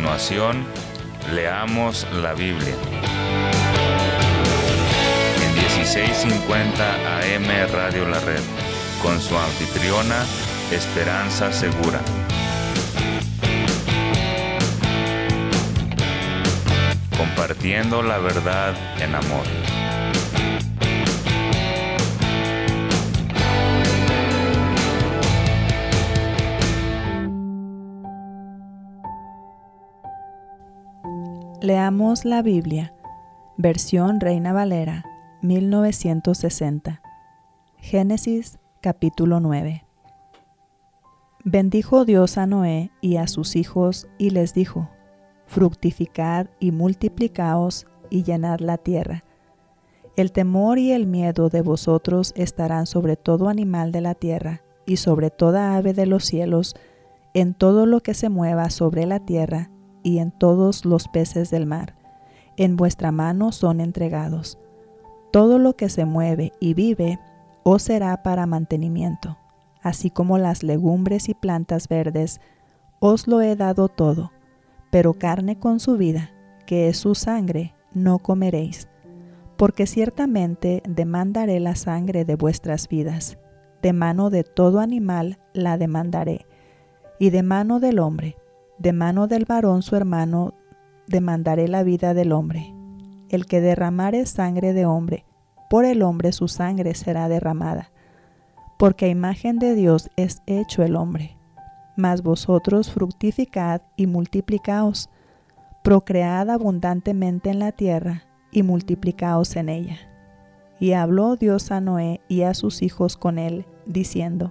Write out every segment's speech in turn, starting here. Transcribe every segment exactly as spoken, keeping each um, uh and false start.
continuación, leamos la Biblia. En dieciséis cincuenta A M Radio La Red, con su anfitriona, Esperanza Segura. Compartiendo la verdad en amor. Leamos la Biblia, versión Reina Valera, mil novecientos sesenta. Génesis, capítulo nueve. Bendijo Dios a Noé y a sus hijos, y les dijo: fructificad y multiplicaos y llenad la tierra. El temor y el miedo de vosotros estarán sobre todo animal de la tierra, y sobre toda ave de los cielos, en todo lo que se mueva sobre la tierra, y en todos los peces del mar. En vuestra mano son entregados. Todo lo que se mueve y vive os será para mantenimiento, así como las legumbres y plantas verdes, os lo he dado todo, pero carne con su vida, que es su sangre, no comeréis, porque ciertamente demandaré la sangre de vuestras vidas, de mano de todo animal la demandaré, y de mano del hombre, de mano del varón su hermano, demandaré la vida del hombre. El que derramare sangre de hombre, por el hombre su sangre será derramada, porque a imagen de Dios es hecho el hombre. Mas vosotros fructificad y multiplicaos, procread abundantemente en la tierra y multiplicaos en ella. Y habló Dios a Noé y a sus hijos con él, diciendo: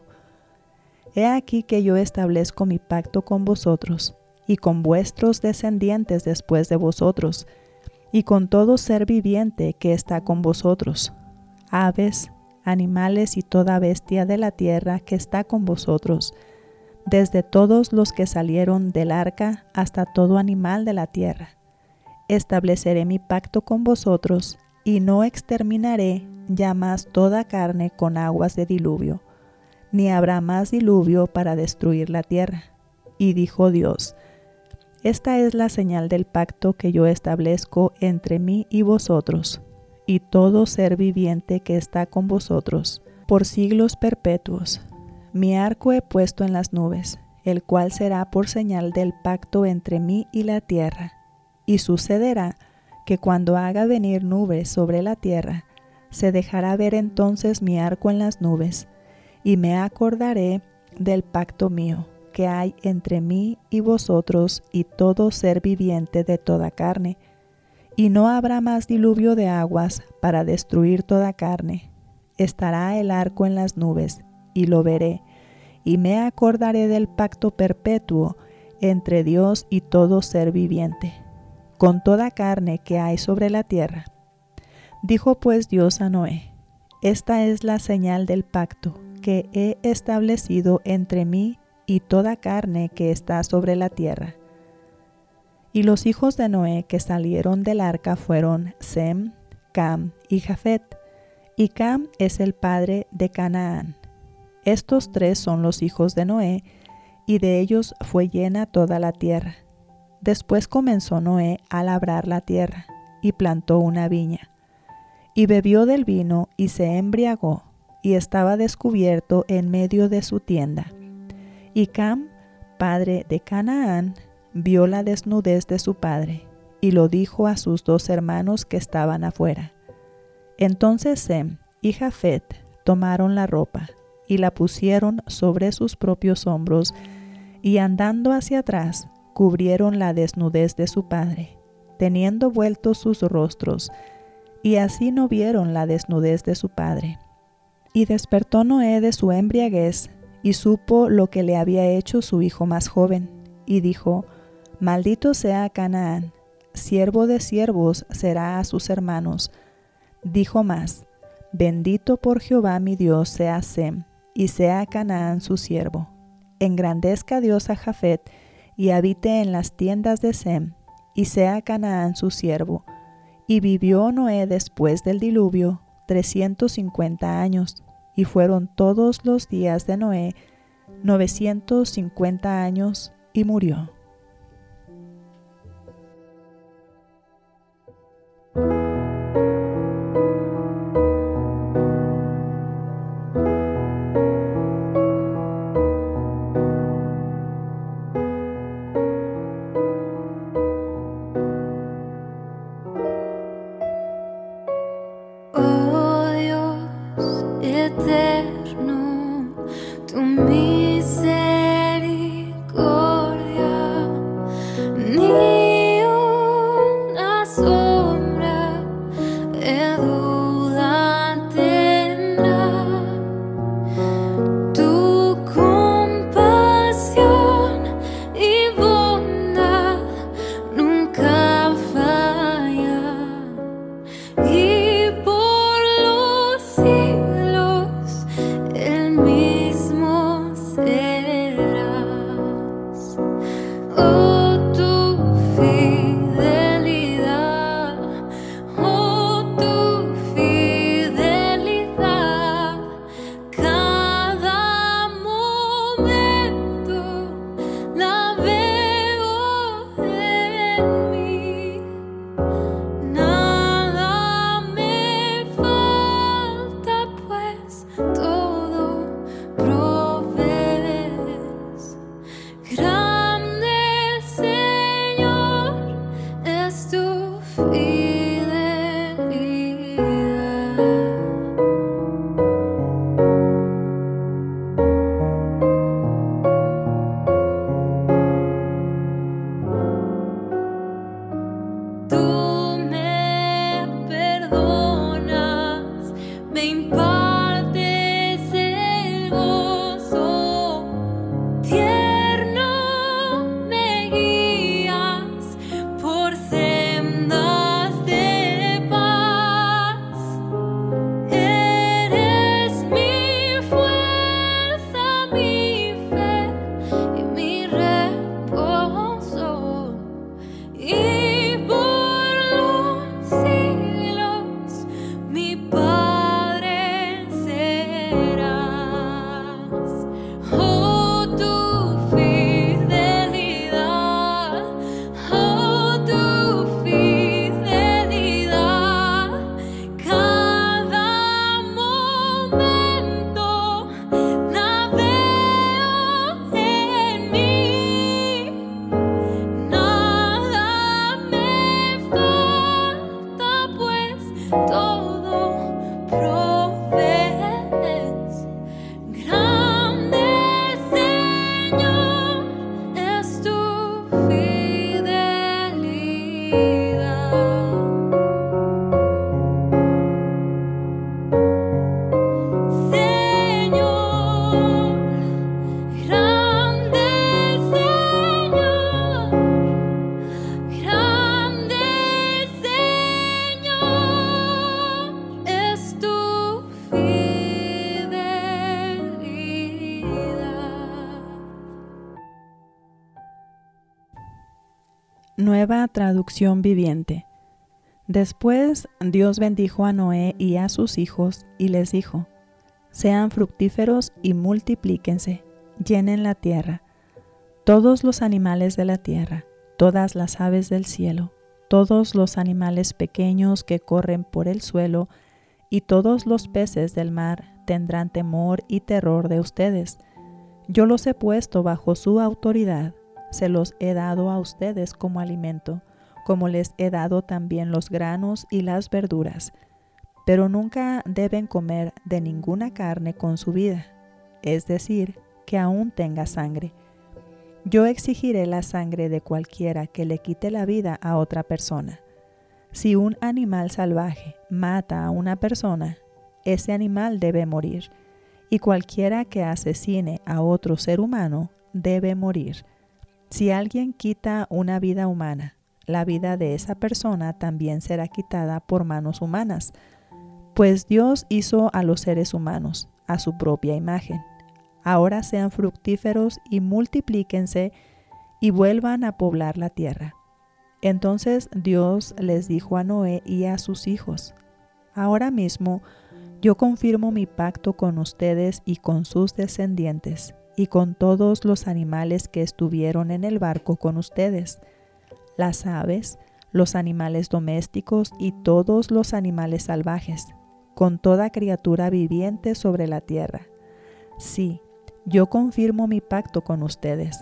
He aquí que yo establezco mi pacto con vosotros, y con vuestros descendientes después de vosotros, y con todo ser viviente que está con vosotros, aves, animales y toda bestia de la tierra que está con vosotros, desde todos los que salieron del arca hasta todo animal de la tierra. Estableceré mi pacto con vosotros, y no exterminaré ya más toda carne con aguas de diluvio, ni habrá más diluvio para destruir la tierra. Y dijo Dios: Esta es la señal del pacto que yo establezco entre mí y vosotros, y todo ser viviente que está con vosotros, por siglos perpetuos. Mi arco he puesto en las nubes, el cual será por señal del pacto entre mí y la tierra. Y sucederá que cuando haga venir nubes sobre la tierra, se dejará ver entonces mi arco en las nubes, y me acordaré del pacto mío que hay entre mí y vosotros y todo ser viviente de toda carne. Y no habrá más diluvio de aguas para destruir toda carne. Estará el arco en las nubes, y lo veré, y me acordaré del pacto perpetuo entre Dios y todo ser viviente, con toda carne que hay sobre la tierra. Dijo pues Dios a Noé: Esta es la señal del pacto que he establecido entre mí y toda carne que está sobre la tierra. Y los hijos de Noé que salieron del arca fueron Sem, Cam y Jafet, y Cam es el padre de Canaán. Estos tres son los hijos de Noé, y de ellos fue llena toda la tierra. Después comenzó Noé a labrar la tierra, y plantó una viña, y bebió del vino, y se embriagó, y estaba descubierto en medio de su tienda. Y Cam, padre de Canaán, vio la desnudez de su padre, y lo dijo a sus dos hermanos que estaban afuera. Entonces Sem y Jafet tomaron la ropa, y la pusieron sobre sus propios hombros, y andando hacia atrás, cubrieron la desnudez de su padre, teniendo vueltos sus rostros, y así no vieron la desnudez de su padre. Y despertó Noé de su embriaguez, y supo lo que le había hecho su hijo más joven, y dijo: Maldito sea Canaán, siervo de siervos será a sus hermanos. Dijo más: Bendito por Jehová mi Dios sea Sem, y sea Canaán su siervo. Engrandezca Dios a Jafet, y habite en las tiendas de Sem, y sea Canaán su siervo. Y vivió Noé después del diluvio trescientos cincuenta años, y fueron todos los días de Noé novecientos cincuenta años, y murió. Nueva traducción viviente. Después Dios bendijo a Noé y a sus hijos y les dijo: sean fructíferos y multiplíquense, llenen la tierra, todos los animales de la tierra, todas las aves del cielo, todos los animales pequeños que corren por el suelo y todos los peces del mar tendrán temor y terror de ustedes. Yo los he puesto bajo su autoridad, se los he dado a ustedes como alimento, como les he dado también los granos y las verduras. Pero nunca deben comer de ninguna carne con su vida, es decir, que aún tenga sangre. Yo exigiré la sangre de cualquiera que le quite la vida a otra persona. Si un animal salvaje mata a una persona, ese animal debe morir, y cualquiera que asesine a otro ser humano debe morir. Si alguien quita una vida humana, la vida de esa persona también será quitada por manos humanas, pues Dios hizo a los seres humanos a su propia imagen. Ahora sean fructíferos y multiplíquense y vuelvan a poblar la tierra. Entonces Dios les dijo a Noé y a sus hijos: ahora mismo yo confirmo mi pacto con ustedes y con sus descendientes, y con todos los animales que estuvieron en el barco con ustedes, las aves, los animales domésticos y todos los animales salvajes, con toda criatura viviente sobre la tierra. Sí, yo confirmo mi pacto con ustedes.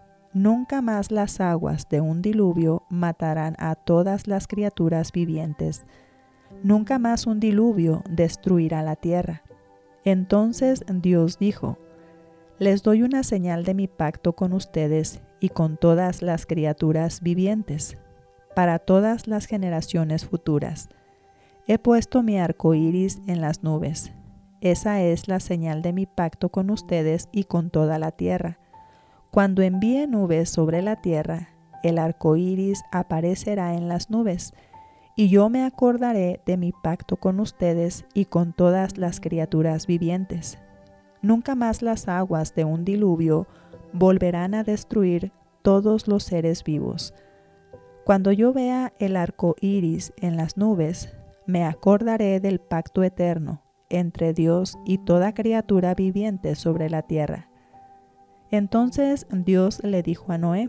Nunca más las aguas de un diluvio matarán a todas las criaturas vivientes. Nunca más un diluvio destruirá la tierra. Entonces Dios dijo: les doy una señal de mi pacto con ustedes y con todas las criaturas vivientes, para todas las generaciones futuras. He puesto mi arco iris en las nubes. Esa es la señal de mi pacto con ustedes y con toda la tierra. Cuando envíe nubes sobre la tierra, el arco iris aparecerá en las nubes, y yo me acordaré de mi pacto con ustedes y con todas las criaturas vivientes. Nunca más las aguas de un diluvio volverán a destruir todos los seres vivos. Cuando yo vea el arco iris en las nubes, me acordaré del pacto eterno entre Dios y toda criatura viviente sobre la tierra. Entonces Dios le dijo a Noé: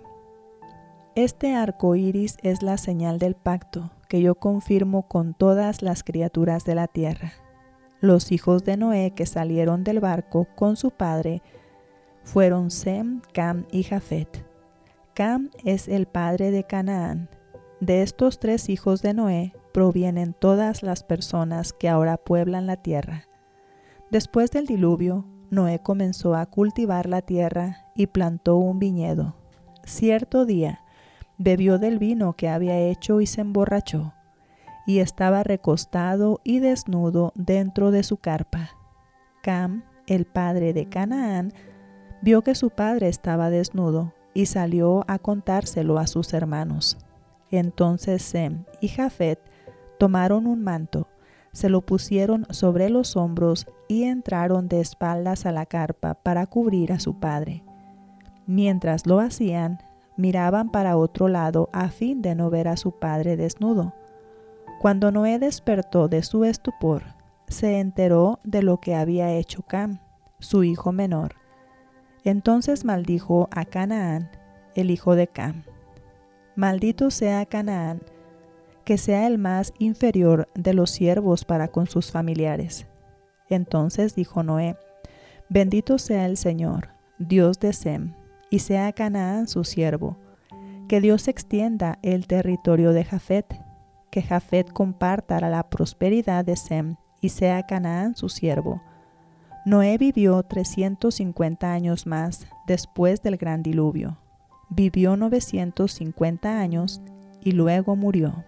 este arco iris es la señal del pacto que yo confirmo con todas las criaturas de la tierra. Los hijos de Noé que salieron del barco con su padre fueron Sem, Cam y Jafet. Cam es el padre de Canaán. De estos tres hijos de Noé provienen todas las personas que ahora pueblan la tierra. Después del diluvio, Noé comenzó a cultivar la tierra y plantó un viñedo. Cierto día, bebió del vino que había hecho y se emborrachó, y estaba recostado y desnudo dentro de su carpa. Cam, el padre de Canaán, vio que su padre estaba desnudo y salió a contárselo a sus hermanos. Entonces Sem y Jafet tomaron un manto, se lo pusieron sobre los hombros y entraron de espaldas a la carpa para cubrir a su padre. Mientras lo hacían, miraban para otro lado a fin de no ver a su padre desnudo. Cuando Noé despertó de su estupor, se enteró de lo que había hecho Cam, su hijo menor. Entonces maldijo a Canaán, el hijo de Cam. Maldito sea Canaán, que sea el más inferior de los siervos para con sus familiares. Entonces dijo Noé: bendito sea el Señor, Dios de Sem, y sea Canaán su siervo. Que Dios extienda el territorio de Jafet, que Jafet comparta la prosperidad de Sem, y sea Canaán su siervo. Noé vivió trescientos cincuenta años más después del gran diluvio. Vivió novecientos cincuenta años y luego murió.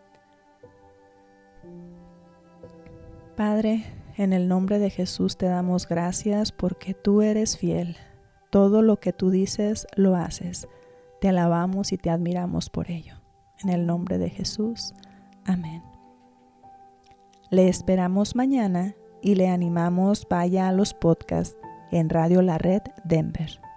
Padre, en el nombre de Jesús te damos gracias porque tú eres fiel. Todo lo que tú dices, lo haces. Te alabamos y te admiramos por ello. En el nombre de Jesús. Amén. Le esperamos mañana y le animamos vaya a los podcasts en Radio La Red Denver.